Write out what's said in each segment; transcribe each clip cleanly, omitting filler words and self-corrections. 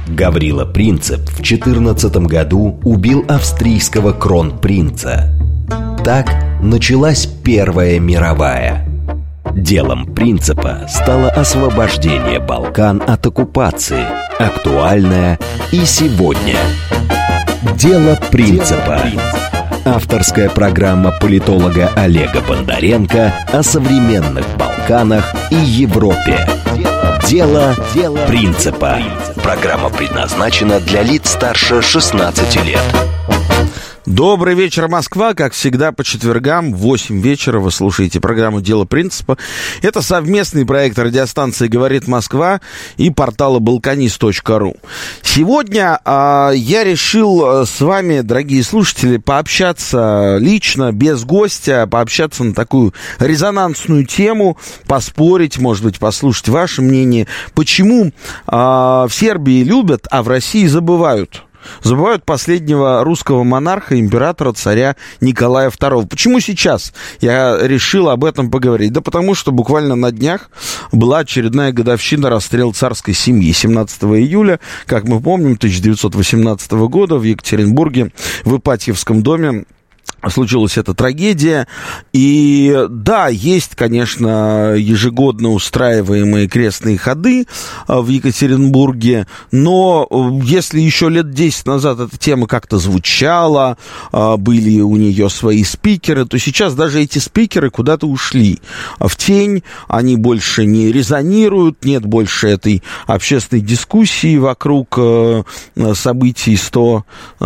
Гаврила Принцип в 14 году убил австрийского кронпринца. Так началась Первая мировая. Делом Принципа стало освобождение Балкан от оккупации, актуальное и сегодня. Дело Принципа. Авторская программа политолога Олега Бондаренко о современных Балканах и Европе. Дело Принципа. Программа предназначена для лиц старше 16 лет. Добрый вечер, Москва. Как всегда, по четвергам в 8 вечера вы слушаете программу «Дело Принципа». Это совместный проект радиостанции «Говорит Москва» и портала balkanist.ru. Сегодня я решил с вами, дорогие слушатели, пообщаться лично, без гостя, пообщаться на такую резонансную тему, поспорить, может быть, послушать ваше мнение. Почему в Сербии любят, а в России забывают? Забывают последнего русского монарха, императора, царя Николая II. Почему сейчас я решил об этом поговорить? Да потому что буквально на днях была очередная годовщина расстрела царской семьи. 17 июля, как мы помним, 1918 года в Екатеринбурге, в Ипатьевском доме, случилась эта трагедия. И да, есть, конечно, ежегодно устраиваемые крестные ходы в Екатеринбурге, но если еще лет 10 назад эта тема как-то звучала, были у нее свои спикеры, то сейчас даже эти спикеры куда-то ушли в тень, они больше не резонируют, нет больше этой общественной дискуссии вокруг событий 100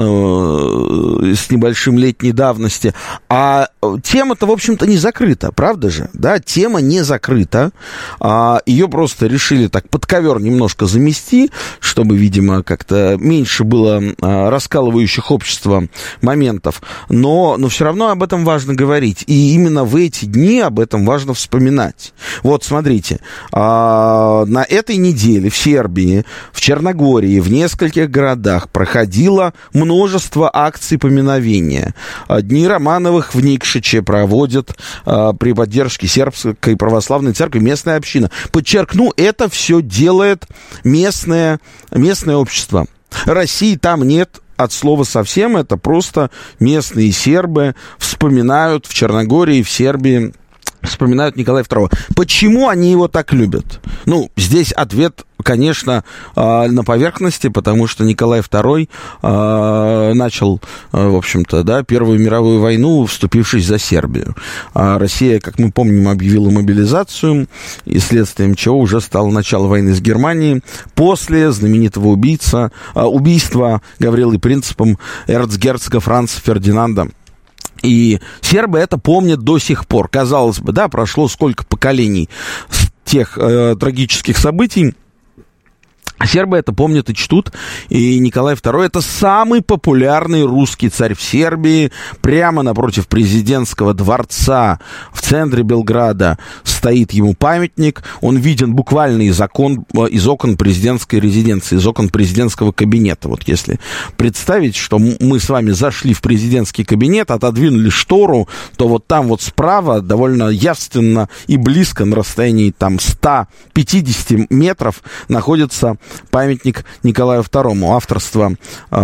с небольшим летней давности. А тема-то, в общем-то, не закрыта, правда же? Да, тема не закрыта. Ее просто решили так под ковер немножко замести, чтобы, видимо, как-то меньше было раскалывающих общество моментов. Но все равно об этом важно говорить. И именно в эти дни об этом важно вспоминать. Вот, смотрите, на этой неделе в Сербии, в Черногории, в нескольких городах проходило множество акций поминовения. Дни Романовых в Никшиче проводят при поддержке сербской православной церкви местная община. Подчеркну, это все делает местное общество. России там нет от слова совсем, это просто местные сербы вспоминают в Черногории, в Сербии, вспоминают Николая II. Почему они его так любят? Здесь ответ, конечно, на поверхности, потому что Николай II начал, в общем-то, да, Первую мировую войну, вступившись за Сербию. Россия, как мы помним, объявила мобилизацию, и следствием чего уже стало начало войны с Германией после знаменитого убийства Гаврилой Принципом эрцгерцога Франца Фердинанда. И сербы это помнят до сих пор. Казалось бы, да, прошло сколько поколений с тех трагических событий. Сербы это помнят и чтут, и Николай II — это самый популярный русский царь в Сербии. Прямо напротив президентского дворца в центре Белграда стоит ему памятник. Он виден буквально из окон президентской резиденции, из окон президентского кабинета. Вот если представить, что мы с вами зашли в президентский кабинет, отодвинули штору, то вот там вот справа довольно явственно и близко, на расстоянии там 150 метров, находится памятник Николаю II, авторства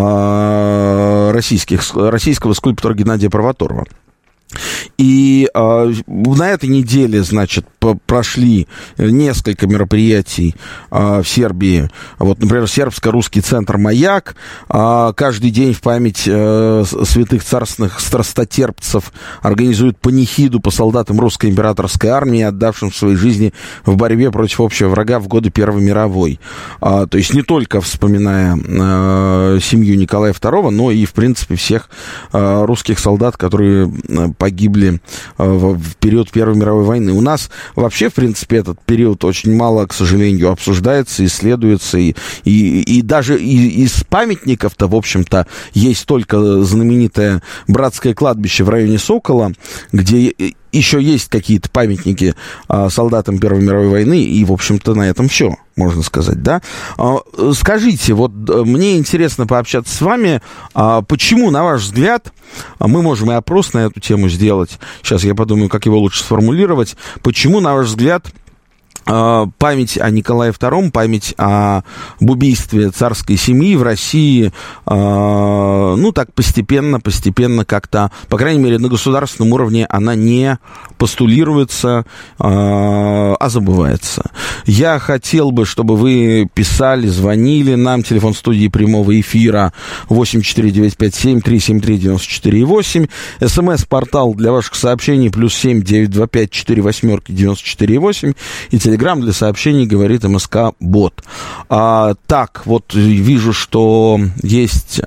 российского скульптора Геннадия Провоторова. И на этой неделе, значит, прошли несколько мероприятий в Сербии. Вот, например, сербско-русский центр «Маяк». Каждый день в память святых царственных страстотерпцев организует панихиду по солдатам русской императорской армии, отдавшим свои жизни в борьбе против общего врага в годы Первой мировой. То есть не только вспоминая семью Николая II, но и, в принципе, всех русских солдат, которые погибли в период Первой мировой войны. У нас вообще, в принципе, этот период очень мало, к сожалению, обсуждается, исследуется, и даже из памятников-то, в общем-то, есть только знаменитое братское кладбище в районе Сокола, где еще есть какие-то памятники солдатам Первой мировой войны, и, в общем-то, на этом все, можно сказать, да? Скажите, вот мне интересно пообщаться с вами, почему, на ваш взгляд, мы можем и опрос на эту тему сделать, сейчас я подумаю, как его лучше сформулировать, почему, на ваш взгляд, память о Николае II, память об убийстве царской семьи в России, так постепенно как-то, по крайней мере, на государственном уровне она не постулируется, а забывается. Я хотел бы, чтобы вы писали, звонили нам, телефон студии прямого эфира 84957-373-94-8, СМС-портал для ваших сообщений +7 925 48 94 и телеграм для сообщений говорит МСК Бот. Так, вот вижу, что есть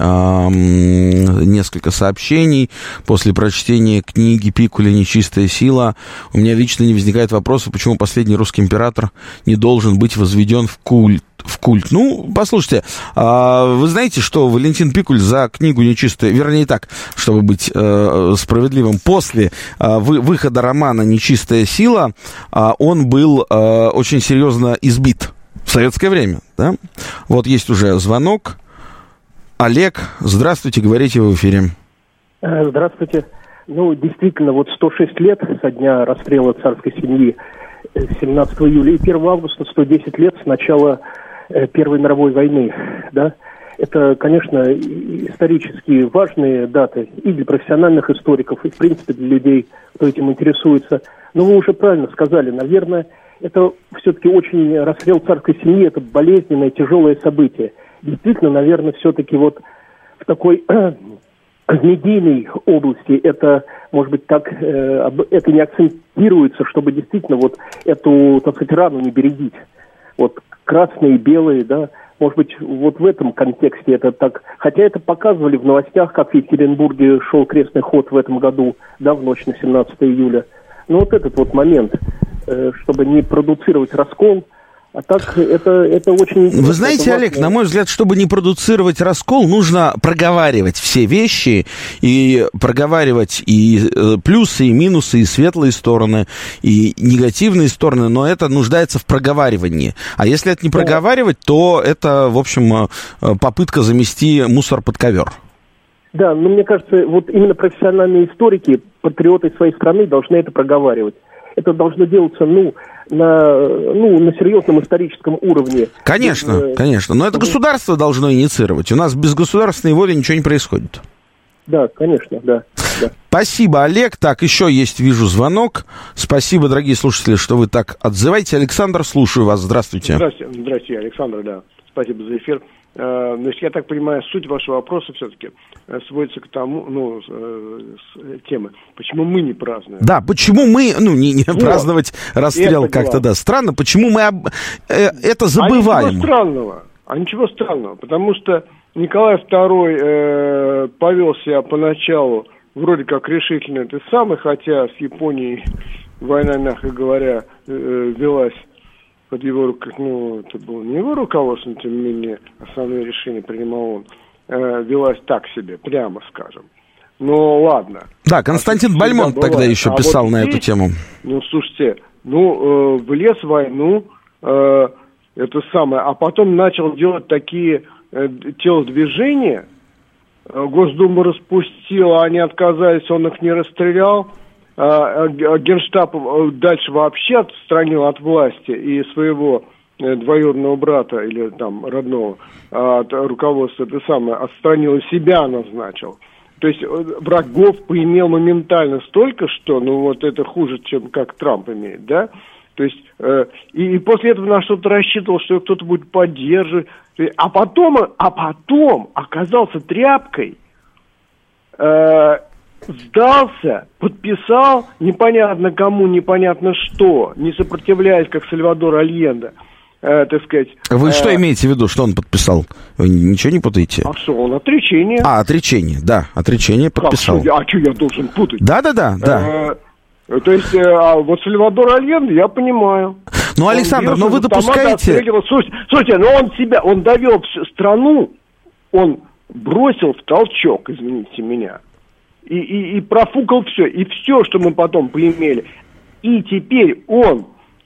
несколько сообщений после прочтения книги Пикуля «Нечистая сила». У меня лично не возникает вопроса, почему последний русский император не должен быть возведен в культ. Ну, послушайте, вы знаете, что Валентин Пикуль за книгу «Нечистая», вернее так, чтобы быть справедливым, после выхода романа «Нечистая сила» он был очень серьезно избит в советское время, да? Вот есть уже звонок. Олег, здравствуйте, говорите в эфире. Здравствуйте. Действительно, 106 лет со дня расстрела царской семьи 17 июля и 1 августа 110 лет с начала Первой мировой войны, да, это, конечно, исторически важные даты и для профессиональных историков, и, в принципе, для людей, кто этим интересуется. Но вы уже правильно сказали, наверное, это все-таки очень расстрел царской семьи, это болезненное, тяжелое событие. Действительно, наверное, все-таки в такой в медийной области это, может быть, так, это не акцентируется, чтобы действительно эту, так сказать, рану не бередить. Красные и белые, да, может быть, в этом контексте это так, хотя это показывали в новостях, как в Екатеринбурге шел крестный ход в этом году, да, в ночь на 17 июля. Но этот момент, чтобы не продуцировать раскол, а так это очень... Вы знаете, Олег, на мой взгляд, чтобы не продуцировать раскол, нужно проговаривать все вещи, и проговаривать и плюсы, и минусы, и светлые стороны, и негативные стороны, но это нуждается в проговаривании. А если это не проговаривать, то это, в общем, попытка замести мусор под ковер. Да, но мне кажется, именно профессиональные историки, патриоты своей страны должны это проговаривать. Это должно делаться, на серьезном историческом уровне. Конечно, конечно. Но это государство должно инициировать. У нас без государственной воли ничего не происходит. Да, конечно, да. Спасибо, Олег. Так, еще есть, вижу, звонок. Спасибо, дорогие слушатели, что вы так отзываете. Александр, слушаю вас. Здравствуйте. Здравствуйте, Александр, да. Спасибо за эфир. Значит, я так понимаю, суть вашего вопроса все-таки сводится к тому, темы, почему мы не празднуем. Да, почему мы, не праздновать расстрел как-то, да, странно, почему мы это забываем. Ничего странного, потому что Николай II повел себя поначалу вроде как решительно ты самый, хотя с Японией война, мягко говоря, велась под его, это было не его руководством, тем не менее, основные решения принимал он, велась так себе, прямо скажем. Но ладно. Да, Константин Бальмонт тогда еще писал на эту тему. Слушайте, влез в войну, это самое, а потом начал делать такие телодвижения, Госдума распустила, они отказались, он их не расстрелял. Генштаб дальше вообще отстранил от власти и своего двоюродного брата или там родного от руководства, отстранил и себя назначил. То есть врагов поимел моментально столько, что, это хуже, чем как Трамп имеет, да? То есть, и после этого на что-то рассчитывал, что кто-то будет поддерживать. А потом оказался тряпкой, сдался, подписал, непонятно кому, непонятно что, не сопротивляясь, как Сальвадор Альенде, так сказать. Вы что имеете в виду, что он подписал? Вы ничего не путаете? А что, он отречение. Отречение, да, отречение подписал. Как, что я должен путать? Да. То есть, Сальвадор Альенде, я понимаю. Александр, вы допускаете... Слушайте, он довел всю страну, он бросил в толчок, извините меня, и профукал все, и все, что мы потом поимели. И теперь он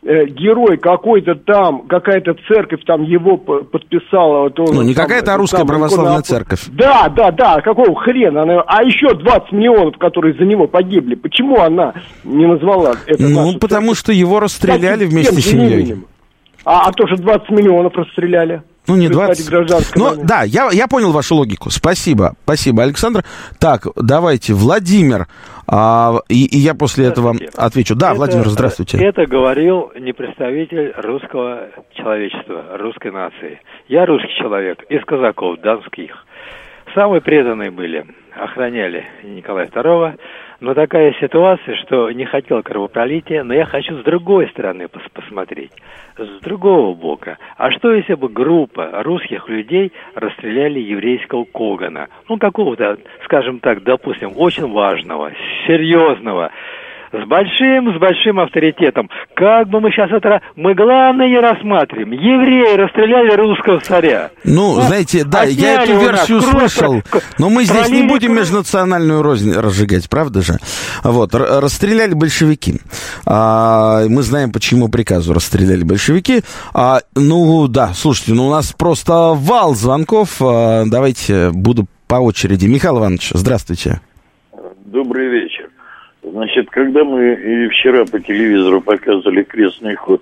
герой какой-то там, какая-то церковь там его подписала. Вот он, ну, не какая-то, а русская православная церковь. Да, какого хрена? А еще 20 миллионов, которые за него погибли. Почему она не назвала это? Ну, потому что его расстреляли вместе с семьей. А тоже 20 миллионов расстреляли. Ну, не 20. Ну, да, я понял вашу логику. Спасибо, Александр. Так, давайте, Владимир. И я после этого отвечу. Да, Владимир, здравствуйте. Это говорил не представитель русского человечества, русской нации. Я русский человек, из казаков, донских. Самые преданные были, охраняли Николая II. Но такая ситуация, что не хотел кровопролития, но я хочу с другой стороны посмотреть, с другого бока. А что если бы группа русских людей расстреляли еврейского Когана? Ну, какого-то, скажем так, допустим, очень важного, серьезного, с большим авторитетом. Как бы мы сейчас это... Мы главное не рассматриваем. Евреи расстреляли русского царя. Ну, знаете, да, я эту версию слышал. Но мы здесь не будем межнациональную рознь разжигать, правда же? Вот, расстреляли большевики. Мы знаем, почему приказу расстреляли большевики. Ну, да, слушайте, у нас просто вал звонков. Давайте буду по очереди. Михаил Иванович, здравствуйте. Добрый вечер. Значит, когда мы и вчера по телевизору показывали крестный ход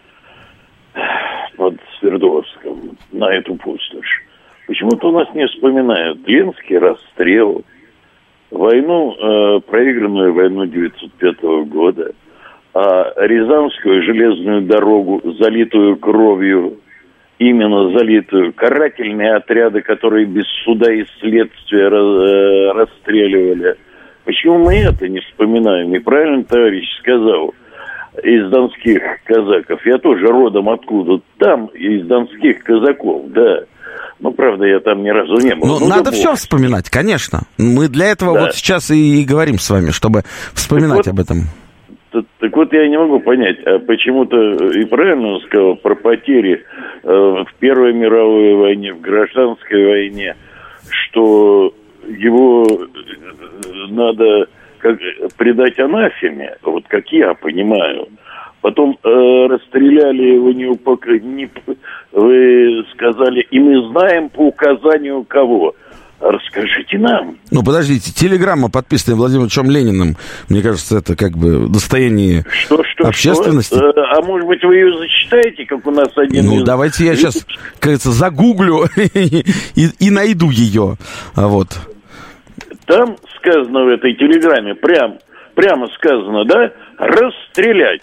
под Свердловском на эту пустошь, почему-то у нас не вспоминают Ленский расстрел, войну, проигранную войну 1905 года, а Рязанскую железную дорогу, залитую кровью, именно залитую, карательные отряды, которые без суда и следствия расстреливали. Почему мы это не вспоминаем? И правильно товарищ сказал, из донских казаков. Я тоже родом откуда? Там, из донских казаков, да. Ну, правда, я там ни разу не был. Ну, надо все вспоминать, конечно. Мы для этого вот сейчас и говорим с вами, чтобы вспоминать об этом. Так вот, я не могу понять, а почему-то, и правильно он сказал, про потери в Первой мировой войне, в гражданской войне, что его надо предать анафеме, вот как я понимаю. Потом расстреляли его вы сказали, и мы знаем по указанию кого. Расскажите нам. Ну, подождите, телеграмма, подписанная Владимиром Ильичем Лениным, мне кажется, это как бы достояние общественности. А может быть, вы ее зачитаете, как у нас один... Ну, давайте я сейчас, как говорится, загуглю и найду ее. Вот. Там сказано в этой телеграмме, прямо сказано, да, расстрелять.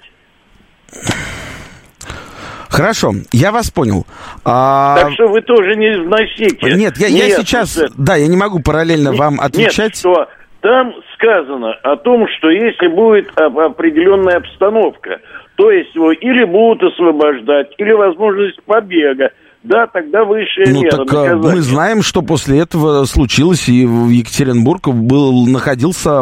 Хорошо, я вас понял. Так что вы тоже не вносите. Нет, я сейчас... Да, я не могу параллельно вам отвечать. Нет, что там сказано о том, что если будет определенная обстановка, то есть его или будут освобождать, или возможность побега, да, тогда высшая мера наказания. Мы знаем, что после этого случилось, и в Екатеринбург находился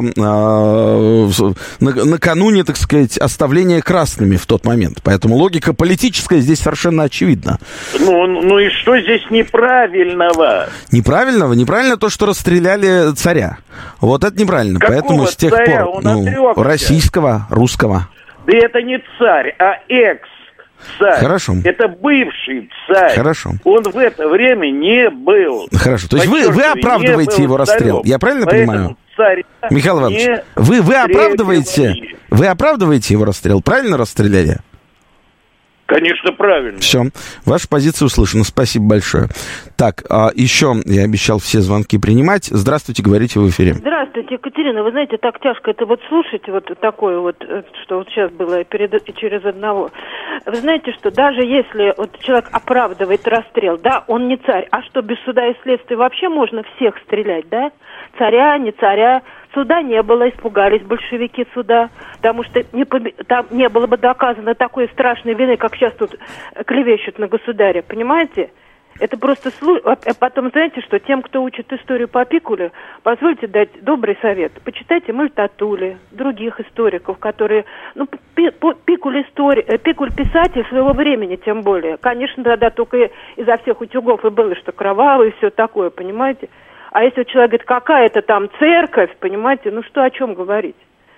накануне, так сказать, оставления красными в тот момент. Поэтому логика политическая здесь совершенно очевидна. Ну и что здесь неправильного? Неправильно то, что расстреляли царя. Вот это неправильно. Какого поэтому с тех царя? пор российского, русского. Да это не царь, а экс-царь. Хорошо. Это бывший царь. Хорошо. Он в это время не был. Хорошо. То есть вы оправдываете его расстрел. Царем. Я правильно понимаю? Царь Михаил Иванович, вы оправдываете его расстрел? Правильно расстреляли? Конечно, правильно. Все, ваша позиция услышана. Спасибо большое. Так, еще я обещал все звонки принимать. Здравствуйте, говорите в эфире. Здравствуйте, Екатерина. Вы знаете, так тяжко это вот слушать, вот такое вот, что вот сейчас было через одного. Вы знаете, что даже если вот человек оправдывает расстрел, да, он не царь, а что, без суда и следствия вообще можно всех стрелять, да? Царя, не царя. Суда не было, испугались большевики суда, потому что там не было бы доказано такой страшной вины, как сейчас тут клевещут на государя, понимаете? Это просто... А потом, знаете что, тем, кто учит историю по Пикуле, позвольте дать добрый совет. Почитайте Мальтатули, других историков, которые... Ну, Пикуль писатель своего времени, тем более. Конечно, тогда только изо всех утюгов и было, что кровавый и все такое, понимаете? А если человек говорит, какая-то там церковь, понимаете, ну что, о чем говорить?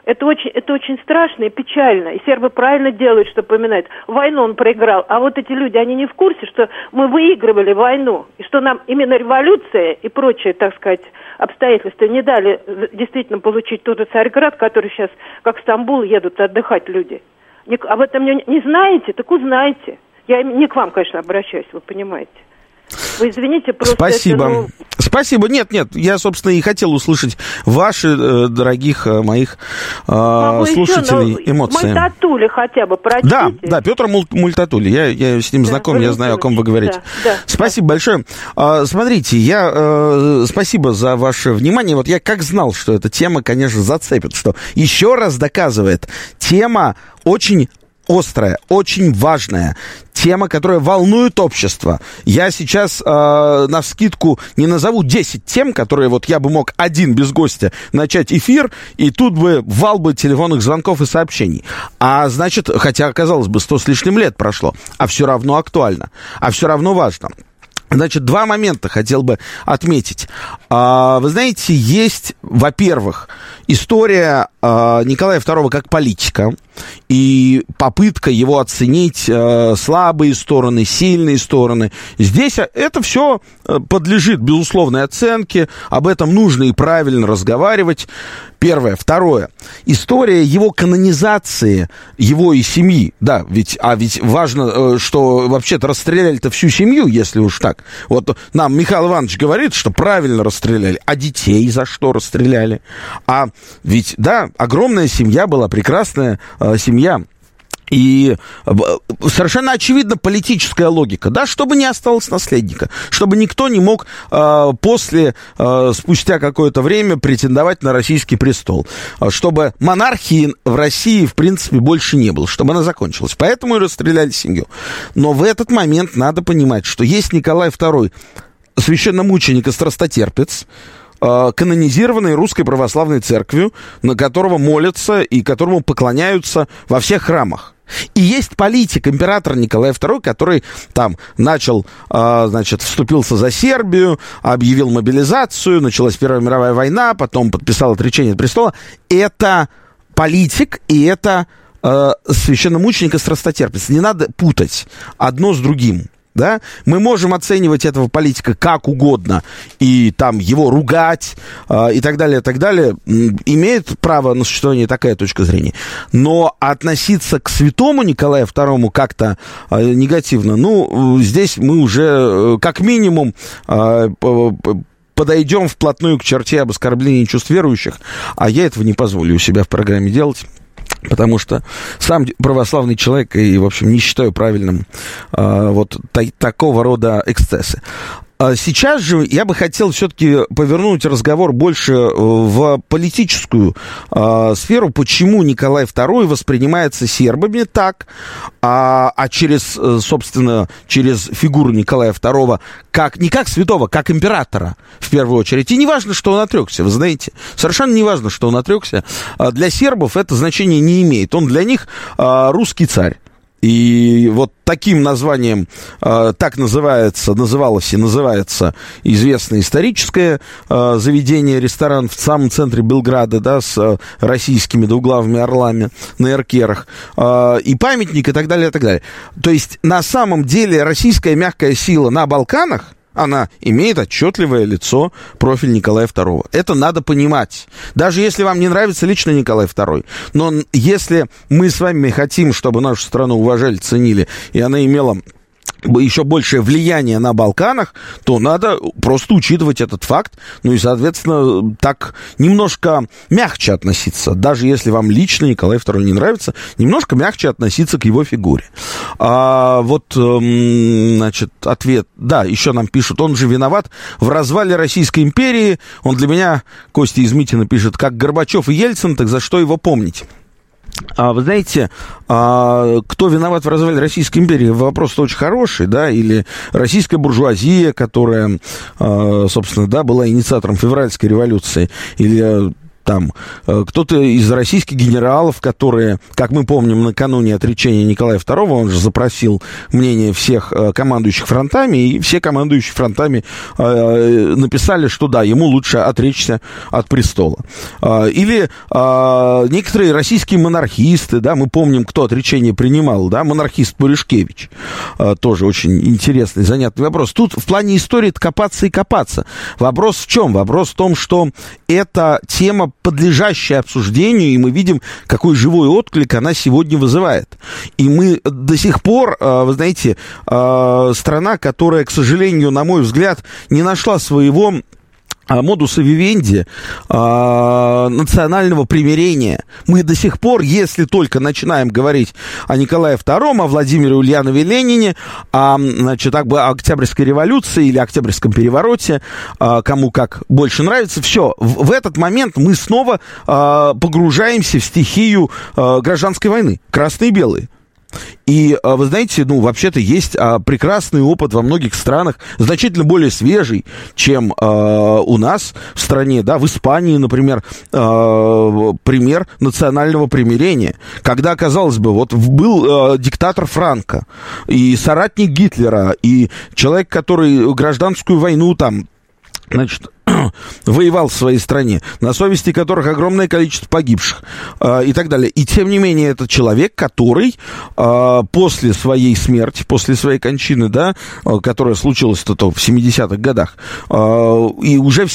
Это очень страшно и печально. И сербы правильно делают, что поминают. Войну он проиграл. А вот эти люди, они не в курсе, что мы выигрывали войну. И что нам именно революция и прочие, так сказать, обстоятельства не дали действительно получить тот же Царьград, который сейчас, как Стамбул, едут отдыхать люди. Об этом не знаете? Так узнайте. Я не к вам, конечно, обращаюсь, вы понимаете. Вы извините, просто... Спасибо. Спасибо. Нет, я, собственно, и хотел услышать ваши, дорогих моих слушателей, эмоции. Мультатули хотя бы прочтите. Да, Петр Мультатули. Я с ним знаком, я знаю, о ком вы говорите. Да. Спасибо большое. Смотрите, спасибо за ваше внимание. Вот я как знал, что эта тема, конечно, зацепит, что еще раз доказывает, тема очень острая, очень важная. Тема, которая волнует общество. Я сейчас навскидку не назову 10 тем, которые вот я бы мог один без гостя начать эфир, и тут бы вал бы телефонных звонков и сообщений. А значит, хотя, казалось бы, 100 с лишним лет прошло, а все равно актуально, а все равно важно. Значит, два момента хотел бы отметить. Вы знаете, есть, во-первых, история Николая II как политика и попытка его оценить слабые стороны, сильные стороны. Здесь это все подлежит безусловной оценке, об этом нужно и правильно разговаривать. Первое. Второе. История его канонизации, его и семьи. Да, ведь важно, что вообще-то расстреляли-то всю семью, если уж так. Вот нам Михаил Иванович говорит, что правильно расстреляли. А детей за что расстреляли? А ведь, да, огромная семья была, прекрасная семья. И совершенно очевидна политическая логика, да, чтобы не осталось наследника, чтобы никто не мог спустя какое-то время претендовать на российский престол, чтобы монархии в России, в принципе, больше не было, чтобы она закончилась. Поэтому и расстреляли семью. Но в этот момент надо понимать, что есть Николай II, священномученик и страстотерпец, канонизированный Русской Православной Церковью, на которого молятся и которому поклоняются во всех храмах. И есть политик, император Николай II, который там начал, вступился за Сербию, объявил мобилизацию, началась Первая мировая война, потом подписал отречение от престола. Это политик, и это священномученик и страстотерпец. Не надо путать одно с другим. Да? Мы можем оценивать этого политика как угодно и там его ругать и так далее, так далее. Имеет право на существование такая точка зрения. Но относиться к святому Николаю II как-то негативно, здесь мы уже как минимум подойдем вплотную к черте об оскорблении чувств верующих, а я этого не позволю у себя в программе делать. Потому что сам православный человек и, в общем, не считаю правильным такого рода эксцессы. Сейчас же я бы хотел все-таки повернуть разговор больше в политическую сферу, почему Николай II воспринимается сербами так, через фигуру Николая II не как святого, как императора, в первую очередь. И не важно, что он отрекся, вы знаете, совершенно не важно, что он отрекся. Для сербов это значение не имеет. Он для них русский царь. И вот таким названием называлось и называется известное историческое заведение, ресторан в самом центре Белграда, да, с российскими двуглавыми орлами на эркерах, и памятник, и так далее, и так далее. То есть, на самом деле, российская мягкая сила на Балканах, она имеет отчетливое лицо, профиль Николая II. Это надо понимать. Даже если вам не нравится лично Николай II. Но если мы с вами хотим, чтобы нашу страну уважали, ценили, и она имела еще большее влияние на Балканах, то надо просто учитывать этот факт, и, соответственно, так немножко мягче относиться, даже если вам лично Николай II не нравится, немножко мягче относиться к его фигуре. Ответ, да, еще нам пишут, он же виноват в развале Российской империи, он для меня, Костя из Митина пишет, как Горбачев и Ельцин, так за что его помнить? Вы знаете, кто виноват в развале Российской империи? Вопрос-то очень хороший, да, или российская буржуазия, которая, собственно, да, была инициатором февральской революции, или там кто-то из российских генералов, которые, как мы помним, накануне отречения Николая II, он же запросил мнение всех командующих фронтами, и все командующие фронтами написали, что да, ему лучше отречься от престола. Или некоторые российские монархисты, да, мы помним, кто отречение принимал, да, монархист Пуришкевич, тоже очень интересный, занятный вопрос. Тут в плане истории копаться и копаться. Вопрос в чем? Вопрос в том, что эта тема, подлежащая обсуждению, и мы видим, какой живой отклик она сегодня вызывает. И мы до сих пор, вы знаете, страна, которая, к сожалению, на мой взгляд, не нашла своего модуса вивенди, национального примирения. Мы до сих пор, если только начинаем говорить о Николае II, о Владимире Ульянове Ленине, о Октябрьской революции или Октябрьском перевороте, кому как больше нравится, все. В этот момент мы снова погружаемся в стихию гражданской войны, красные и белые. И, вы знаете, вообще-то есть прекрасный опыт во многих странах, значительно более свежий, чем у нас в стране, да, в Испании, например, пример национального примирения, когда, казалось бы, вот был диктатор Франко, и соратник Гитлера, и человек, который гражданскую войну там, значит, воевал в своей стране, на совести которых огромное количество погибших и так далее. И тем не менее, это человек, который после своей смерти, после своей кончины, да, которая случилась-то в 70-х годах, и уже в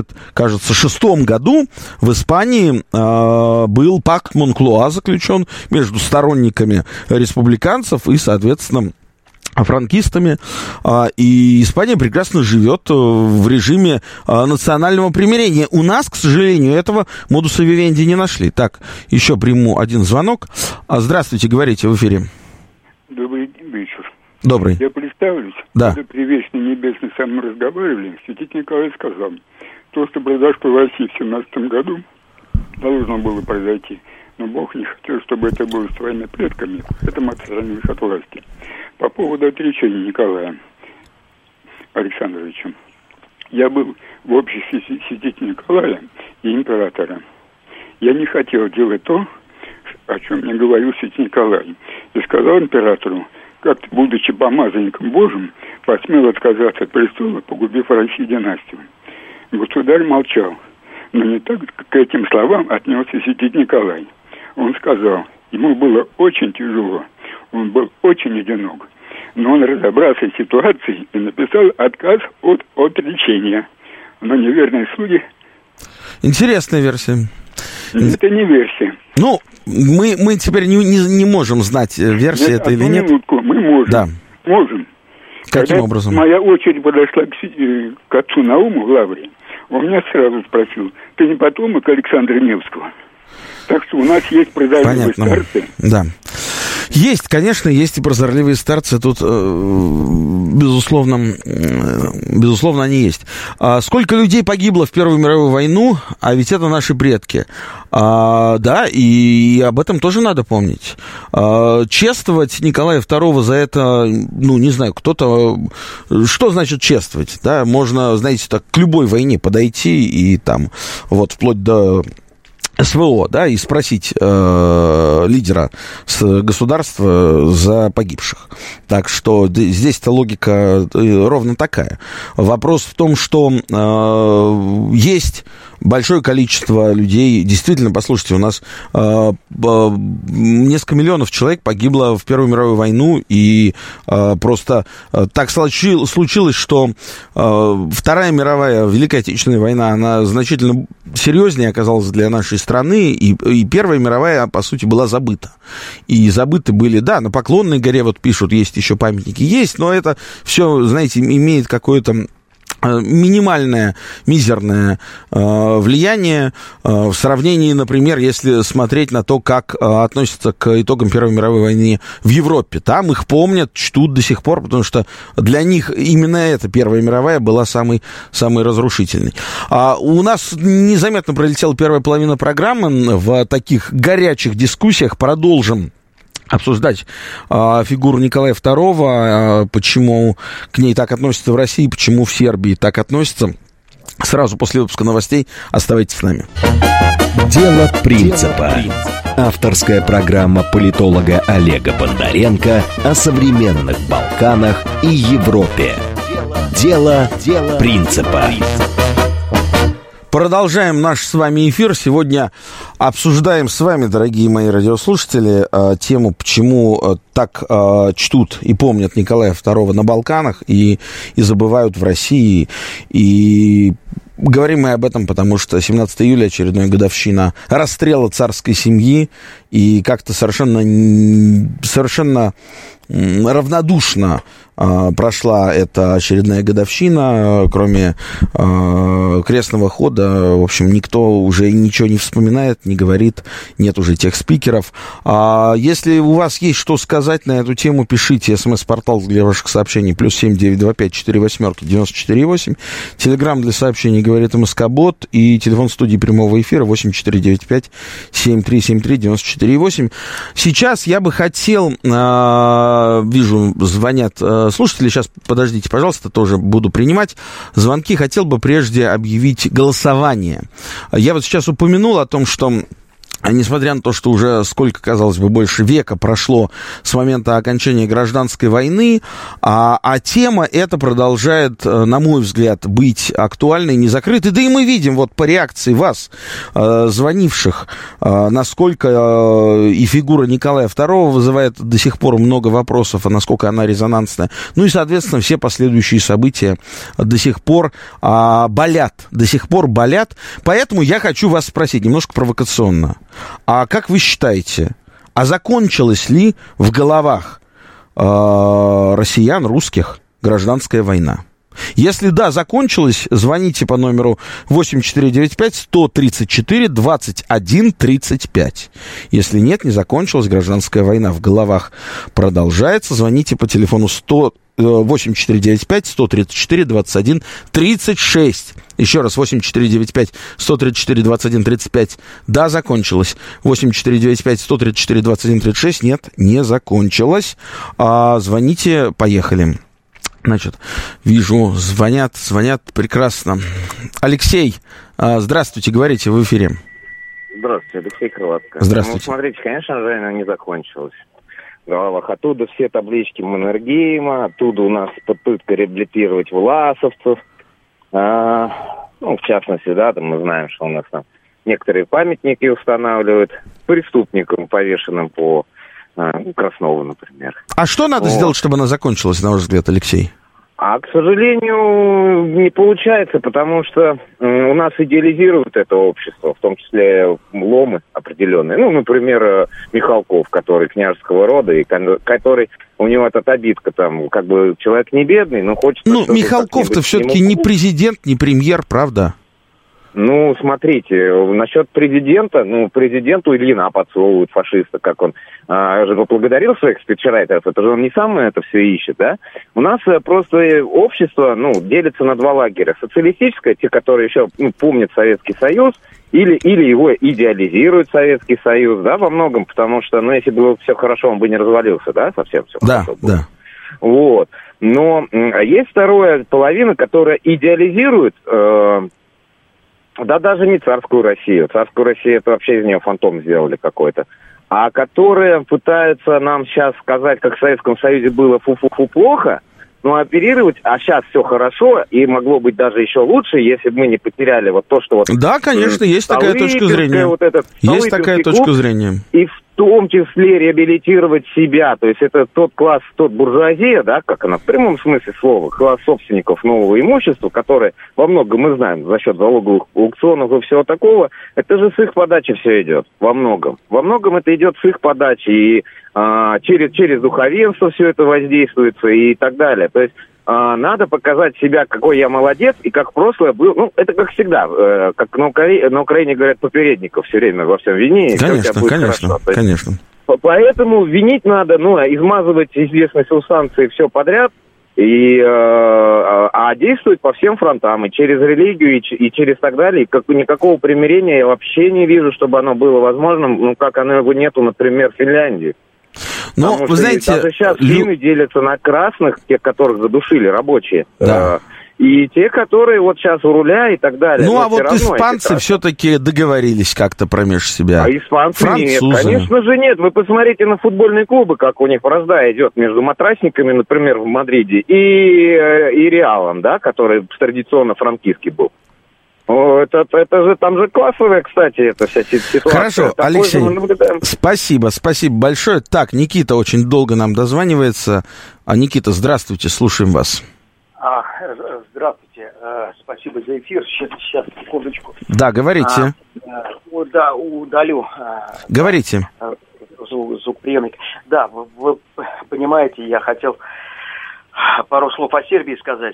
76-м году в Испании был пакт Монклуа заключен между сторонниками республиканцев и, соответственно, франкистами, и Испания прекрасно живет в режиме национального примирения. У нас, к сожалению, этого модуса вивенди не нашли. Так, еще приму один звонок. Здравствуйте, говорите в эфире. Добрый вечер. Добрый. Я представлюсь. Да. Когда при Вечной Небесной со мной разговаривали, святитель Николай сказал, то, что произошло в России в 17 году, должно было произойти. Но Бог не хотел, чтобы это было с твоими предками, поэтому отстранил их от власти. По поводу отречения Николая Александровича. Я был в обществе святителя Николая и императора. Я не хотел делать то, о чем мне говорил святитель Николай. И сказал императору, как ты, будучи помазанником Божьим, посмел отказаться от престола, погубив Россию династию. Государь молчал, но не так к этим словам отнесся святитель Николай. Он сказал, ему было очень тяжело, он был очень одинок, но он разобрался в ситуации и написал отказ от отречения. Но неверные слуги... Интересная версия. Это не версия. Ну, мы теперь не можем знать, версия это или нет. Минутку, мы можем. Да. Можем. Каким Когда образом? моя очередь подошла к отцу Науму в Лавре, он меня сразу спросил, ты не потомок Александра Невского? Так что у нас есть прозорливые старцы. Да. Есть, конечно, есть и прозорливые старцы. Тут, безусловно, они есть. Сколько людей погибло в Первую мировую войну, а ведь это наши предки. Да, и об этом тоже надо помнить. Чествовать Николая II за это, не знаю, кто-то... Что значит чествовать? Да, можно, знаете, так к любой войне подойти и там, вот, вплоть до... СВО, да, и спросить лидера государства за погибших. Так что здесь-то логика ровно такая. Вопрос в том, что есть большое количество людей. Действительно, послушайте, у нас несколько миллионов человек погибло в Первую мировую войну, и просто так случилось, что Вторая мировая, Великая Отечественная война, она значительно серьезнее оказалась для нашей страны, и Первая мировая, по сути, была забыта. И забыты были, да, на Поклонной горе, вот пишут, есть еще памятники, есть, но это все, знаете, имеет какое-то минимальное, мизерное влияние в сравнении, например, если смотреть на то, как относятся к итогам Первой мировой войны в Европе. Там их помнят, чтут до сих пор, потому что для них именно эта Первая мировая была самой разрушительной. У нас незаметно пролетела первая половина программы. В таких горячих дискуссиях продолжим обсуждать фигуру Николая II, почему к ней так относятся в России, почему в Сербии так относятся. Сразу после выпуска новостей оставайтесь с нами. Дело принципа. Авторская программа политолога Олега Бондаренко о современных Балканах и Европе. Дело принципа. Продолжаем наш с вами эфир. Сегодня обсуждаем с вами, дорогие мои радиослушатели, тему, почему так чтут и помнят Николая II на Балканах и забывают в России. И говорим мы об этом, потому что 17 июля очередная годовщина расстрела царской семьи, и как-то совершенно равнодушно прошла эта очередная годовщина, кроме крестного хода. В общем, никто уже ничего не вспоминает, не говорит, нет уже тех спикеров. Если у вас есть что сказать на эту тему, пишите. СМС-портал для ваших сообщений +7 925 48 94 8. Телеграм для сообщений говорит МСК-бот. И телефон студии прямого эфира 8495 7373 94 8. Сейчас я бы хотел, вижу, звонят слушатели, сейчас, подождите, пожалуйста, тоже буду принимать звонки. Хотел бы прежде объявить голосование. Я вот сейчас упомянул о том, что несмотря на то, что уже сколько, казалось бы, больше века прошло с момента окончания гражданской войны, а тема эта продолжает, на мой взгляд, быть актуальной, не закрытой. Да и мы видим вот по реакции вас, звонивших, насколько и фигура Николая II вызывает до сих пор много вопросов, а насколько она резонансная. Ну и, соответственно, все последующие события до сих пор болят. Поэтому я хочу вас спросить немножко провокационно. А как вы считаете, закончилась ли в головах россиян, русских, гражданская война? Если да, закончилась, звоните по номеру 8495-134-21-35. Если нет, не закончилась гражданская война, в головах продолжается, звоните по телефону 8495-134-21-36. Еще раз, 8495-134-21-35. Да, закончилось. 8495-134-21-36. Нет, не закончилось. Звоните, поехали. Значит, вижу, звонят, прекрасно. Алексей, здравствуйте, говорите, в эфире. Здравствуйте, Алексей Крылатко. Здравствуйте. Ну, смотрите, конечно же, она не закончилась. В головах оттуда все таблички Маннергейма, оттуда у нас попытка реабилитировать власовцев. В частности, да, там мы знаем, что у нас там некоторые памятники устанавливают преступникам, повешенным по Краснову, например. А что надо сделать, чтобы она закончилась, на ваш взгляд, Алексей? К сожалению, не получается, потому что у нас идеализируют это общество, в том числе ломы определенные. Ну, например, Михалков, который княжеского рода, и который, у него эта обидка там, как бы человек не бедный, но хочет... Ну, Михалков-то все-таки не президент, не премьер, правда? Ну, смотрите, насчет президента, президенту Ильина подсовывают фашиста, как он же поблагодарил своих спичрайтеров, это же он не сам это все ищет, да? У нас просто общество, делится на два лагеря. Социалистическое, те, которые еще помнят Советский Союз, или его идеализирует Советский Союз, да, во многом, потому что, если было все хорошо, он бы не развалился, да, совсем все хорошо было. Да. Вот. Но есть вторая половина, которая идеализирует... даже не царскую Россию. Царскую Россию это вообще из нее фантом сделали какой-то. А которые пытаются нам сейчас сказать, как в Советском Союзе было фу-фу-фу плохо, оперировать, а сейчас все хорошо, и могло быть даже еще лучше, если бы мы не потеряли вот то, что вот... Да, конечно, есть такая точка зрения. Есть такая точка зрения. И в том числе реабилитировать себя. То есть это тот класс, буржуазия, да, как она в прямом смысле слова, класс собственников нового имущества, которые во многом мы знаем за счет залоговых аукционов и всего такого, это же с их подачи все идет, во многом. Во многом это идет с их подачи, и через духовенство все это воздействуется и так далее. То есть надо показать себя, какой я молодец, и как прошлое был. Это как всегда, как на Украине говорят, попередников все время во всем вини. Конечно. Поэтому винить надо, измазывать известные субстанции все подряд, а действовать по всем фронтам, и через религию, и через так далее. И никакого примирения я вообще не вижу, чтобы оно было возможным, как оно его нету, например, в Финляндии. Но, вы знаете... Даже сейчас финны делятся на красных, тех, которых задушили рабочие, да. и и те, которые вот сейчас у руля и так далее. Ну, а вот испанцы все-таки договорились как-то промеж себя. А испанцы французы. Нет, конечно же нет. Вы посмотрите на футбольные клубы, как у них вражда идет между матрасниками, например, в Мадриде, и Реалом, да, который традиционно франкистский был. Это же там же классовая, кстати, эта вся ситуация. Хорошо, Алексей, спасибо большое. Так, Никита очень долго нам дозванивается. Никита, здравствуйте, слушаем вас. Здравствуйте, спасибо за эфир. Сейчас, секундочку. Да, говорите. Да, удалю. Говорите. Звукоприемник. Да, вы понимаете, я хотел пару слов о Сербии сказать.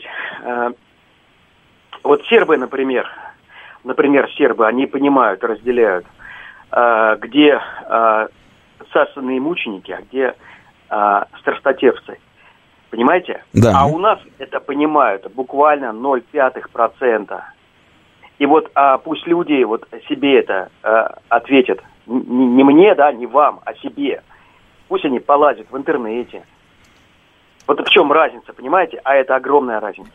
Вот сербы, например, сербы, они понимают, разделяют, где царственные мученики, а где страстотерпцы. Понимаете? Да. А у нас это понимают буквально 0,05%. И вот пусть люди вот себе это ответят. Не мне, да, не вам, а себе. Пусть они полазят в интернете. Вот в чем разница, понимаете? А это огромная разница.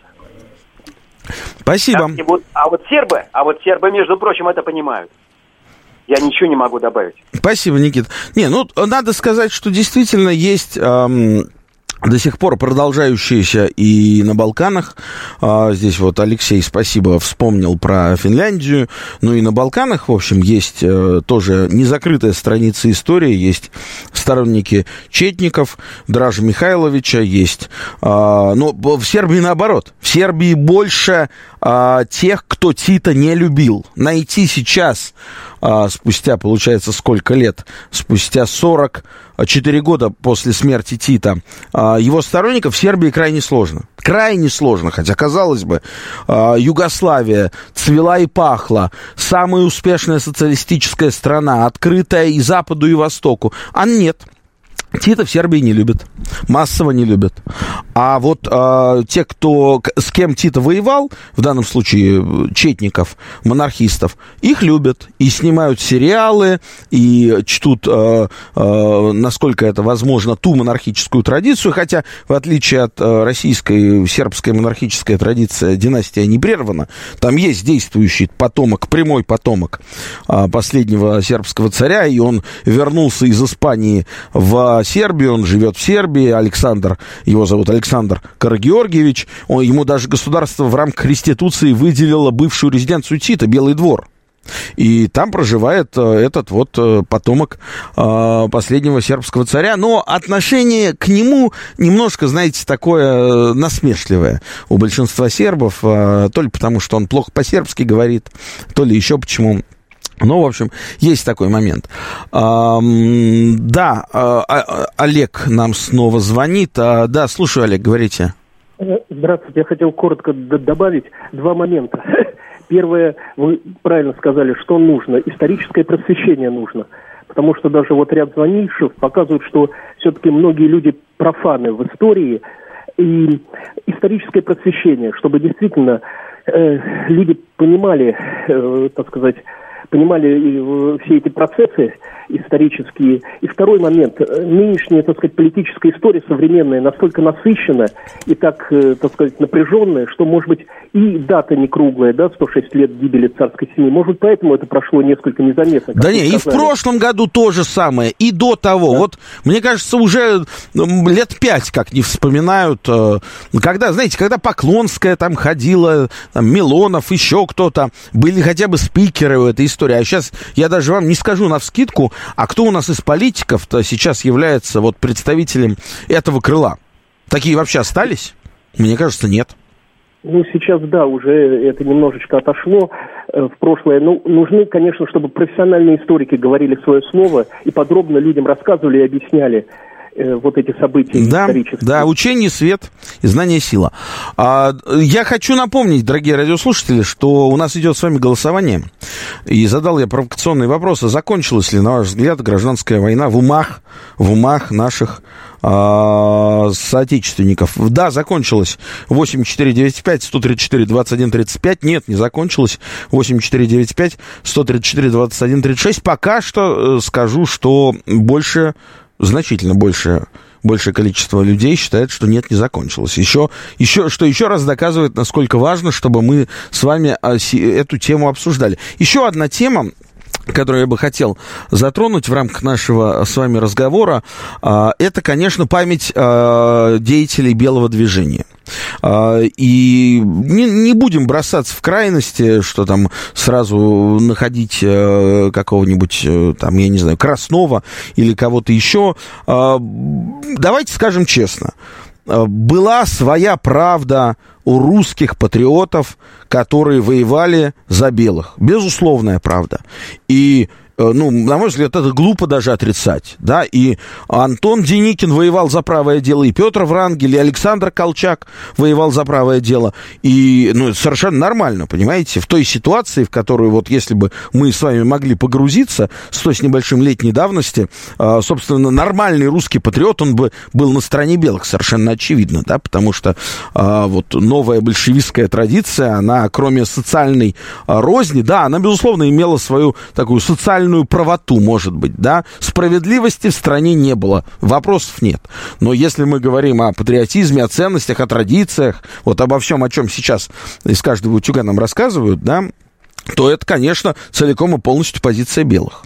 Спасибо. А вот сербы, между прочим, это понимают. Я ничего не могу добавить. Спасибо, Никит. Надо сказать, что действительно есть до сих пор продолжающиеся и на Балканах. Здесь вот Алексей, спасибо, вспомнил про Финляндию. Ну и на Балканах, в общем, есть тоже незакрытая страница истории. Есть сторонники четников, Дража Михайловича, есть. Но в Сербии наоборот. В Сербии больше тех, кто Тита не любил. Найти сейчас, спустя, получается, сколько лет? Спустя 44 года после смерти Тита, его сторонников в Сербии крайне сложно. Крайне сложно, хотя, казалось бы, Югославия цвела и пахла, самая успешная социалистическая страна, открытая и Западу, и Востоку. А нет. Тита в Сербии не любят, массово не любят. А вот те, с кем Тита воевал, в данном случае четников, монархистов, их любят и снимают сериалы, и чтут, насколько это возможно, ту монархическую традицию, хотя, в отличие от российской, сербская монархическая традиция, династия не прервана. Там есть действующий потомок, прямой потомок последнего сербского царя, и он вернулся из Испании в Сербию, он живет в Сербии, его зовут Александр Карагеоргиевич, ему даже государство в рамках реституции выделило бывшую резиденцию Тита, Белый двор. И там проживает этот вот потомок последнего сербского царя. Но отношение к нему немножко, знаете, такое насмешливое у большинства сербов. То ли потому, что он плохо по-сербски говорит, то ли еще почему. Ну, в общем, есть такой момент. Олег нам снова звонит. Да, слушаю, Олег, говорите. Здравствуйте, я хотел коротко добавить два момента. Первое, вы правильно сказали, что нужно. Историческое просвещение нужно. Потому что даже вот ряд звонивших показывают, что все-таки многие люди профаны в истории. И историческое просвещение, чтобы действительно люди понимали, так сказать, все эти процессы исторические. И второй момент. Нынешняя, так сказать, политическая история современная настолько насыщена и так сказать, напряженная, что, может быть, и дата не круглая, 106 лет гибели царской семьи. Может быть, поэтому это прошло несколько незаметно. Да не, и в прошлом году то же самое, и до того. Да. Вот, мне кажется, уже лет 5 как не вспоминают, когда Поклонская там ходила, там, Милонов, еще кто-то, были хотя бы спикеры у этой истории. А сейчас я даже вам не скажу навскидку, а кто у нас из политиков-то сейчас является вот представителем этого крыла? Такие вообще остались? Мне кажется, нет. Ну, сейчас, да, уже это немножечко отошло в прошлое. Ну, нужны, конечно, чтобы профессиональные историки говорили свое слово и подробно людям рассказывали и объясняли вот эти события исторические. Да, учение, свет и знание сила. Я хочу напомнить, дорогие радиослушатели, что у нас идет с вами голосование. И задал я провокационные вопросы. Закончилась ли, на ваш взгляд, гражданская война в умах наших соотечественников? Да, закончилась. 8495-134-21-35. Нет, не закончилась. 8495-134-21-36. Пока что скажу, что значительно больше большее количество людей считает, что нет, не закончилось. Что еще раз доказывает, насколько важно, чтобы мы с вами эту тему обсуждали. Еще одна тема, которую я бы хотел затронуть в рамках нашего с вами разговора, это, конечно, память деятелей белого движения. И не будем бросаться в крайности, что там сразу находить какого-нибудь, там, я не знаю, Краснова или кого-то еще. Давайте скажем честно. Была своя правда у русских патриотов, которые воевали за белых. Безусловная правда. И, на мой взгляд, это глупо даже отрицать. Да? И Антон Деникин воевал за правое дело, и Петр Врангель, и Александр Колчак воевал за правое дело. И, это совершенно нормально, понимаете, в той ситуации, в которую, вот если бы мы с вами могли погрузиться с той с небольшим летней давности, собственно, нормальный русский патриот, он бы был на стороне белых, совершенно очевидно, да, потому что вот новая большевистская традиция, она, кроме социальной розни, да, она, безусловно, имела свою такую социальную правоту, может быть, да, справедливости в стране не было, вопросов нет. Но если мы говорим о патриотизме, о ценностях, о традициях, вот обо всем, о чем сейчас из каждого утюга нам рассказывают, да, то это, конечно, целиком и полностью позиция белых.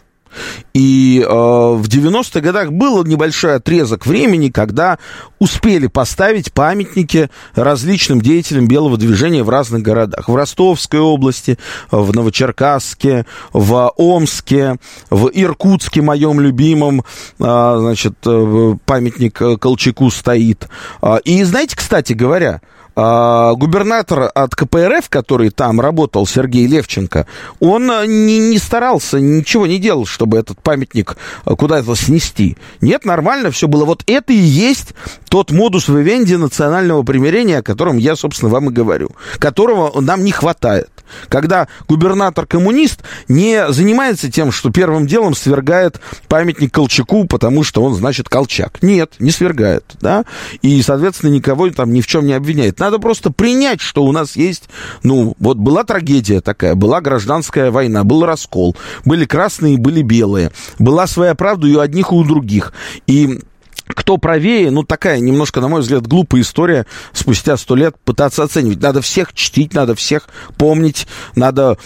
И в 90-х годах был небольшой отрезок времени, когда успели поставить памятники различным деятелям белого движения в разных городах. В Ростовской области, в Новочеркасске, в Омске, в Иркутске, моем любимом, значит, памятник Колчаку стоит. И знаете, кстати говоря, губернатор от КПРФ, который там работал, Сергей Левченко, он не старался, ничего не делал, чтобы этот памятник куда-то снести. Нет, нормально все было. Вот это и есть тот модус вивенди национального примирения, о котором я, собственно, вам и говорю, которого нам не хватает. Когда губернатор-коммунист не занимается тем, что первым делом свергает памятник Колчаку, потому что он, значит, Колчак. Нет, не свергает, да, и, соответственно, никого там ни в чем не обвиняет. Надо просто принять, что у нас есть, вот была трагедия такая, была гражданская война, был раскол, были красные, были белые, была своя правда и у одних, и у других. И кто правее, такая немножко, на мой взгляд, глупая история спустя 100 лет пытаться оценивать. Надо всех чтить, надо всех помнить, надо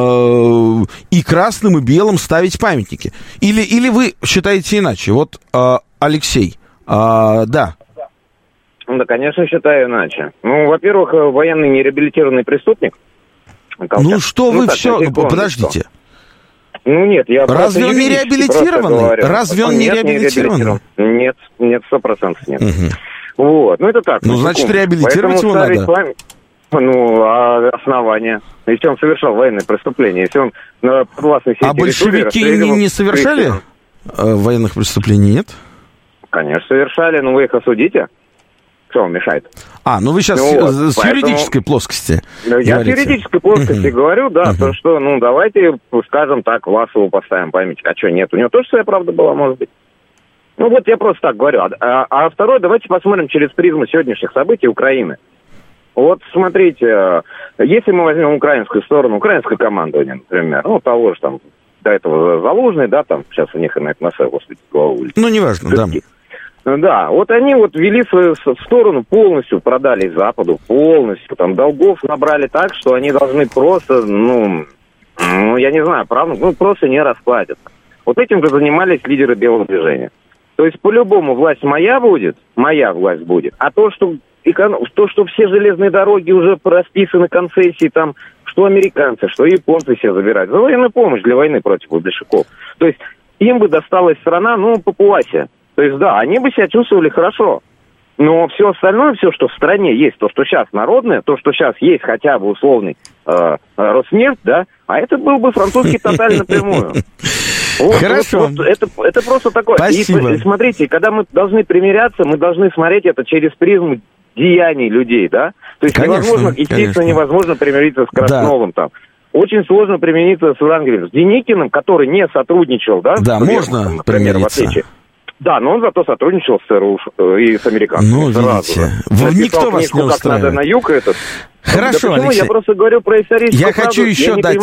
и красным, и белым ставить памятники. Или вы считаете иначе? Вот, Алексей, да. Да, конечно, считаю иначе. Во-первых, военный нереабилитированный преступник. Что вы все... Подождите. Нет, я... Разве он не реабилитированный? Разве он не реабилитированный? Нет, 100% нет. Угу. Вот, это так. Значит, реабилитировать его надо. Основания. Если он совершал военное преступление, если он подвластный сети... А большевики не совершали военных преступлений, нет? Конечно, совершали, но вы их осудите. Что вам мешает? Вы сейчас с юридической плоскости говорите. Я с юридической плоскости говорю, да, то, что, давайте, скажем так, Власову поставим памятник. А что, нет? У него тоже своя правда была, может быть? Я просто так говорю. А второе, давайте посмотрим через призму сегодняшних событий Украины. Вот, смотрите, если мы возьмем украинскую сторону, украинское командование, например, того же там, до этого Залужный, да, там, сейчас у них и на НС, господи, голову улетит. Неважно, да. Да, вот они ввели свою сторону, полностью продали Западу, полностью, там, долгов набрали так, что они должны просто, я не знаю, правда, просто не расплатятся. Вот этим же занимались лидеры белого движения. То есть, по-любому, власть моя власть будет, а то, что все железные дороги уже расписаны, концессии, там, что американцы, что японцы все забирают, за военную помощь для войны против большевиков. То есть, им бы досталась страна, Папуасия. То есть, да, они бы себя чувствовали хорошо. Но все остальное, все, что в стране есть, то, что сейчас народное, то, что сейчас есть хотя бы условный Роснефть, да, а это был бы французский тоталь напрямую. Хорошо. Это просто такое. Спасибо. И смотрите, когда мы должны примиряться, мы должны смотреть это через призму деяний людей, да? То есть естественно, невозможно примириться с Красновым там. Очень сложно примириться с Врангелем. С Деникиным, который не сотрудничал, да? Да, можно примириться. Да, но он зато сотрудничал с ЦРУ и с американцами. Ну, видите, никто вас не устраивает. Как надо на юг этот. Хорошо, да Алексей. Я просто говорю про историческую Я хочу еще дать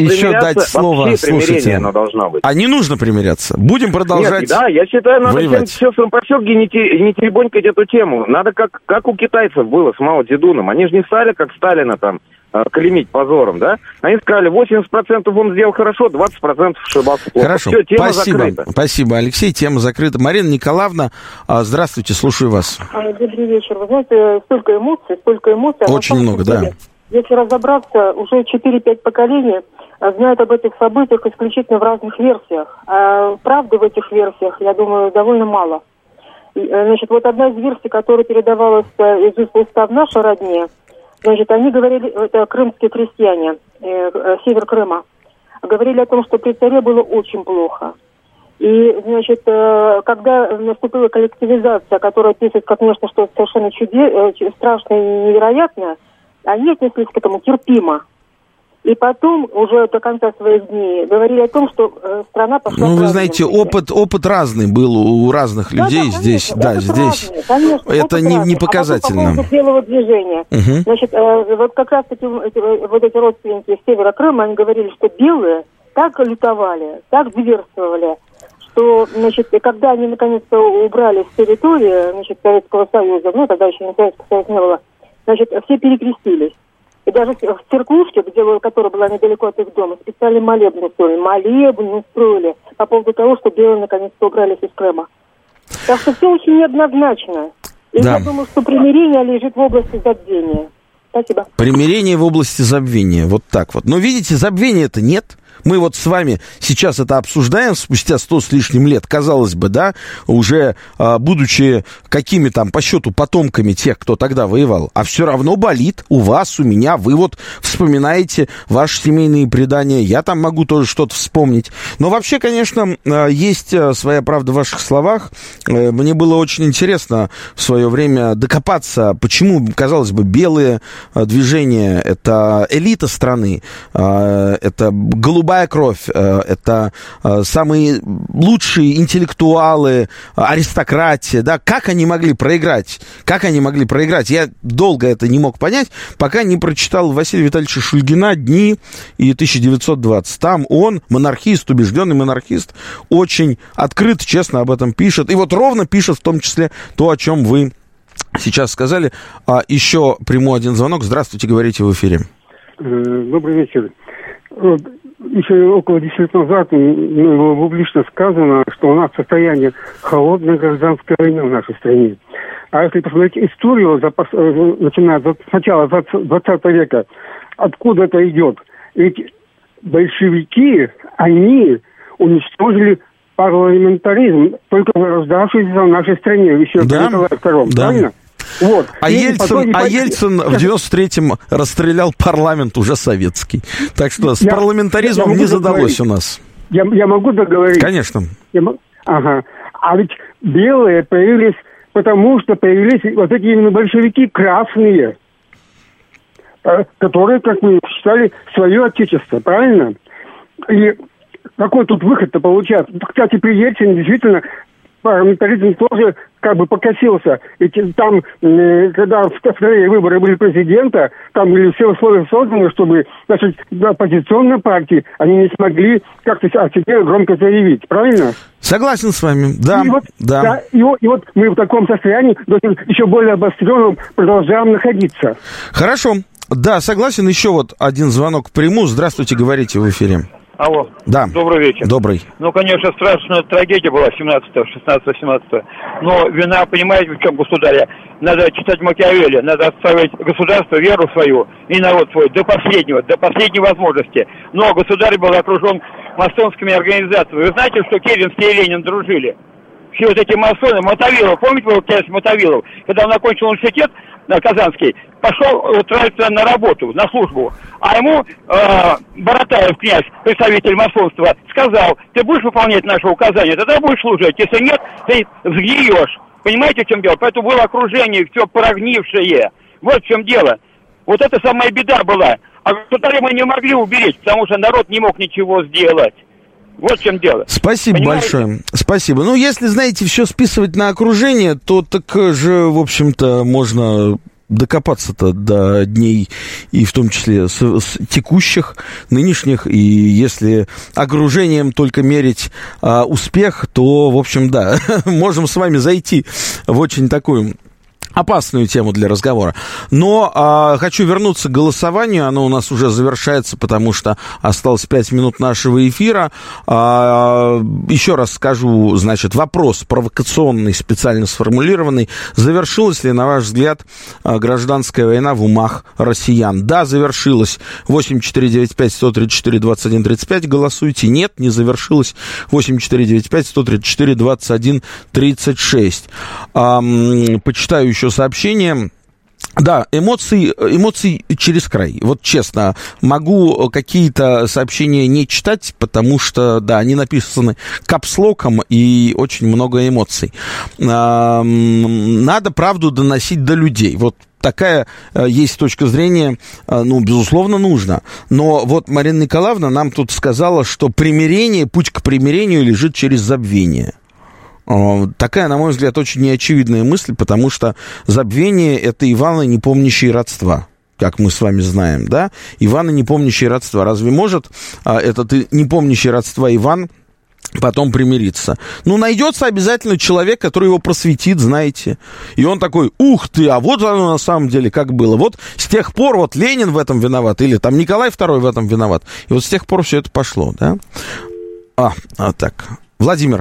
слово слушателям. Оно должно быть. А не нужно примиряться. Будем продолжать. Нет, да, я считаю, надо воевать. всем сестрам-посёлки не теребонькать эту тему. Надо как у китайцев было с Мао Цзэдуном. Они же не стали, как Сталина, там, клеймить позором, да? Они сказали, 80% он сделал хорошо, 20% ошибался плохо. Хорошо, Все, тема спасибо. закрыта. Спасибо, Алексей, тема закрыта. Марина Николаевна, здравствуйте, слушаю вас. Добрый вечер. Вы знаете, столько эмоций. Очень много, да. Если разобраться, уже 4-5 поколений знают об этих событиях исключительно в разных версиях. А правды в этих версиях, я думаю, довольно мало. Значит, вот одна из версий, которая передавалась из уст в уста в нашей родне, значит, они говорили, это крымские крестьяне, север Крыма, говорили о том, что при царе было очень плохо. И, значит, когда наступила коллективизация, которая описывает, как нечто что совершенно страшное и невероятное, они отнеслись к этому терпимо. И потом, уже до конца своих дней, говорили о том, что страна пошла... Ну, вы знаете, опыт разный был у разных людей здесь. Да, здесь. Разный, конечно, это не показательно. А по поводу белого движения. Угу. Значит, вот как раз эти родственники из севера Крыма, они говорили, что белые так лютовали, так диверсировали, что, значит, когда они наконец-то убрали с территории, значит, Советского Союза, ну, тогда еще не Советского Союза не было, значит, все перекрестились. И даже в церквушке, которая была недалеко от их дома, специально молебны устроили по поводу того, что белые наконец-то убрались из Крыма. Так что все очень неоднозначно. И да. Я думаю, что примирение лежит в области забвения. Спасибо. Примирение в области забвения. Вот так вот. Но видите, забвения-то нет. Мы вот с вами сейчас это обсуждаем спустя 100 с лишним лет, казалось бы, да, уже будучи какими там по счету потомками тех, кто тогда воевал, а все равно болит у вас, у меня, вы вот вспоминаете ваши семейные предания, я там могу тоже что-то вспомнить. Но вообще, конечно, есть своя правда в ваших словах. Мне было очень интересно в свое время докопаться, почему, казалось бы, белые движения — это элита страны, это голубая кровь, это самые лучшие интеллектуалы, аристократия, да, как они могли проиграть? Я долго это не мог понять, пока не прочитал Василия Витальевича Шульгина «Дни» и 1920. Там он, монархист, убежденный монархист, очень открыто, честно об этом пишет. И вот ровно пишет в том числе то, о чем вы сейчас сказали. Еще приму один звонок. Здравствуйте, говорите в эфире. Добрый вечер. Еще около 10 лет назад было публично сказано, что у нас состояние холодной гражданской войны в нашей стране. А если посмотреть историю, начиная с начала 20 века, откуда это идет? Ведь большевики, они уничтожили парламентаризм, только зарождавшийся в нашей стране еще при Николае II, правильно? Вот. А Ельцин в 93-м расстрелял парламент уже советский. Так что с парламентаризмом не задалось у нас. Я могу договорить? Конечно. Ага. А ведь белые появились, потому что появились вот эти именно большевики красные, которые, как мы считали, свое отечество, правильно? И какой тут выход-то получается? Кстати, при Ельцине действительно парламентаризм тоже как бы покосился. Ведь там, когда вторые выборы были президента, там были все условия созданы, чтобы, значит, оппозиционные партии, они не смогли как-то о себе громко заявить. Правильно? Согласен с вами, да. И вот мы в таком состоянии, еще более обостренном, продолжаем находиться. Хорошо. Да, согласен. Еще вот один звонок приму. Здравствуйте, говорите в эфире. Алло. Да. Добрый вечер. Добрый. Ну, конечно, страшная трагедия была 17-го, 16-го, 17-го. Но вина, понимаете, в чем, государя? Надо читать Макиавелли, надо отставить государство, веру свою и народ свой до последней возможности. Но государь был окружен масонскими организациями. Вы знаете, что Керенский и Ленин дружили? Все вот эти масоны, Мотовилов, помните, был князь Мотовилов, когда он окончил университет Казанский, пошел устраиваться на работу, на службу. А ему Баратаев, князь, представитель масонства, сказал: ты будешь выполнять наши указания, тогда будешь служить. Если нет, ты сгниешь. Понимаете, в чем дело? Поэтому было окружение, все прогнившее. Вот в чем дело. Вот это самая беда была. А государя мы не могли уберечь, потому что народ не мог ничего сделать. Вот в чем дело. Спасибо большое. Спасибо. Ну, если, знаете, все списывать на окружение, то так же, в общем-то, можно докопаться-то до дней, и в том числе с текущих, нынешних, и если окружением только мерить успех, то, в общем, да, можем с вами зайти в очень такую опасную тему для разговора. Но хочу вернуться к голосованию. Оно у нас уже завершается, потому что осталось 5 минут нашего эфира. Еще раз скажу, значит, вопрос провокационный, специально сформулированный. Завершилась ли, на ваш взгляд, гражданская война в умах россиян? Да, завершилась. 8495-134-21-35. Голосуйте. Нет, не завершилась. 8495-134-21-36. Почитаю еще сообщение. Да, эмоций через край. Вот честно, могу какие-то сообщения не читать, потому что, да, они написаны капслоком и очень много эмоций. Надо правду доносить до людей. Вот такая есть точка зрения, ну, безусловно, нужно. Но вот Марина Николаевна нам тут сказала, что примирение, путь к примирению лежит через забвение. Такая, на мой взгляд, очень неочевидная мысль, потому что забвение – это Иваны, не помнящие родства, как мы с вами знаем, да? Иваны, не помнящие родства. Разве может этот не помнящий родства Иван потом примириться? Ну, найдется обязательно человек, который его просветит, знаете. И он такой: ух ты, а вот оно на самом деле как было. Вот с тех пор вот Ленин в этом виноват, или там Николай II в этом виноват. И вот с тех пор все это пошло, да? Так. Владимир.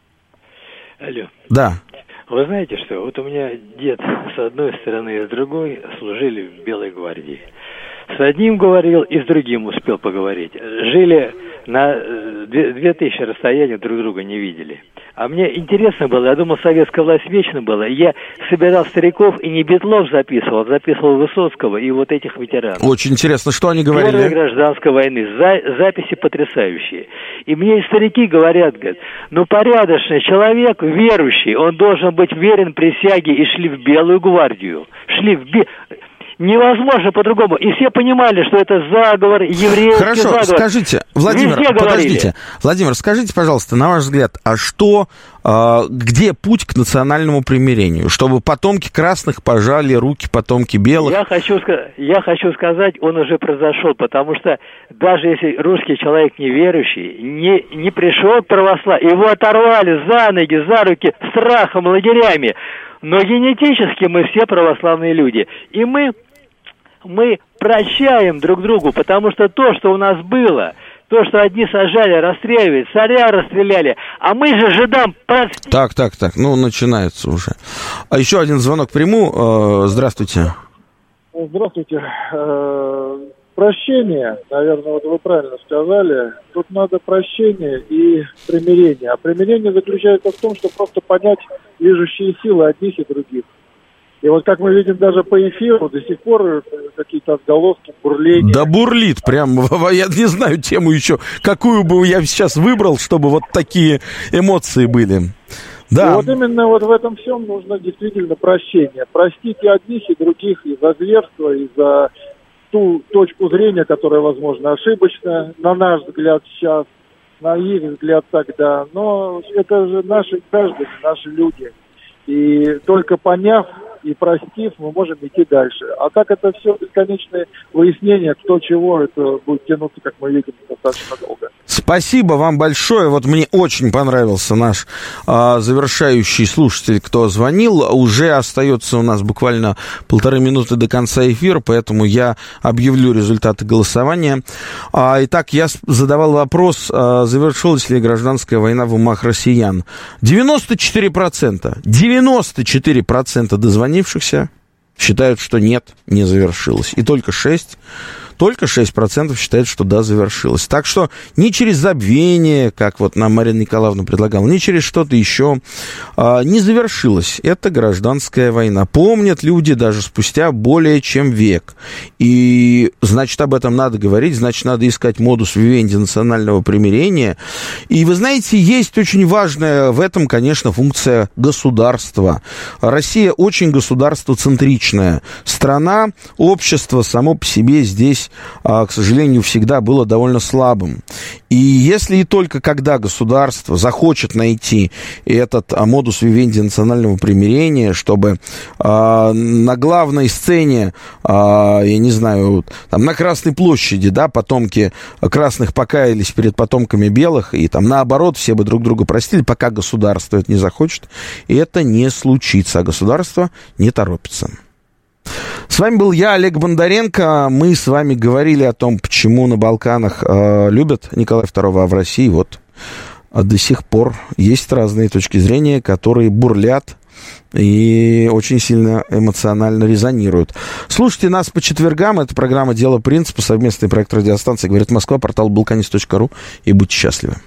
Алло. Да. Вы знаете что, вот у меня дед с одной стороны и с другой служили в Белой гвардии. С одним говорил и с другим успел поговорить. Жили на 2000 расстояния, друг друга не видели. А мне интересно было, я думал, советская власть вечно была. Я собирал стариков и не Бетлов записывал Высоцкого и вот этих ветеранов. Очень интересно, что они говорили? Первой гражданской войны. Записи потрясающие. И мне старики говорят, ну, порядочный человек, верующий, он должен быть верен присяге, и шли в Белую гвардию. Невозможно по-другому. И все понимали, что это заговор, еврейский Хорошо, заговор. Скажите, Владимир, подождите. Владимир, скажите, пожалуйста, на ваш взгляд, а что, где путь к национальному примирению? Чтобы потомки красных пожали руки потомки белых? Я хочу сказать, он уже произошел, потому что даже если русский человек неверующий, не пришел к православию, его оторвали за ноги, за руки, страхом, лагерями. Но генетически мы все православные люди. И мы прощаем друг другу, потому что то, что у нас было, то, что одни сажали, расстреливали, царя расстреляли, а мы же жидам прости. Так, ну, начинается уже. А еще один звонок приму. Здравствуйте. Здравствуйте. Прощение, наверное, вот вы правильно сказали, тут надо прощение и примирение. А примирение заключается в том, что просто понять движущие силы одних и других. И вот как мы видим даже по эфиру, до сих пор какие-то отголоски, бурления. Да бурлит прям, я не знаю тему еще, какую бы я сейчас выбрал, чтобы вот такие эмоции были. Да. И вот именно вот в этом всем нужно действительно прощение. Простить и одних, и других, и за зверство, и за ту точку зрения, которая, возможно, ошибочна, на наш взгляд сейчас, на их взгляд тогда. Но это же наши граждане, наши люди. И только поняв и простив, мы можем идти дальше. А так это все бесконечное выяснение, кто чего, это будет тянуться, как мы видим, достаточно долго. Спасибо вам большое. Вот мне очень понравился наш завершающий слушатель, кто звонил. Уже остается у нас буквально 1,5 минуты до конца эфира, поэтому я объявлю результаты голосования. Итак, я задавал вопрос, завершилась ли гражданская война в умах россиян. 94% дозвонившихся считают, что нет, не завершилась. И только 6% считают, что да, завершилось. Так что ни через забвение, как вот нам Марина Николаевна предлагала, ни через что-то еще не завершилась эта гражданская война. Помнят люди даже спустя более чем век. И, значит, об этом надо говорить, значит, надо искать модус вивенди национального примирения. И, вы знаете, есть очень важная в этом, конечно, функция государства. Россия очень государствоцентричная страна, общество само по себе здесь здесь, к сожалению, всегда было довольно слабым. И если и только когда государство захочет найти этот модус вивенди национального примирения, чтобы на главной сцене, я не знаю, там, на Красной площади, да, потомки красных покаялись перед потомками белых, и там наоборот все бы друг друга простили, пока государство это не захочет, и это не случится, а государство не торопится. С вами был я, Олег Бондаренко. Мы с вами говорили о том, почему на Балканах любят Николая II, а в России вот до сих пор есть разные точки зрения, которые бурлят и очень сильно эмоционально резонируют. Слушайте нас по четвергам. Это программа «Дело принципа», совместный проект радиостанции «Говорит Москва», портал balkanist.ru, и будьте счастливы.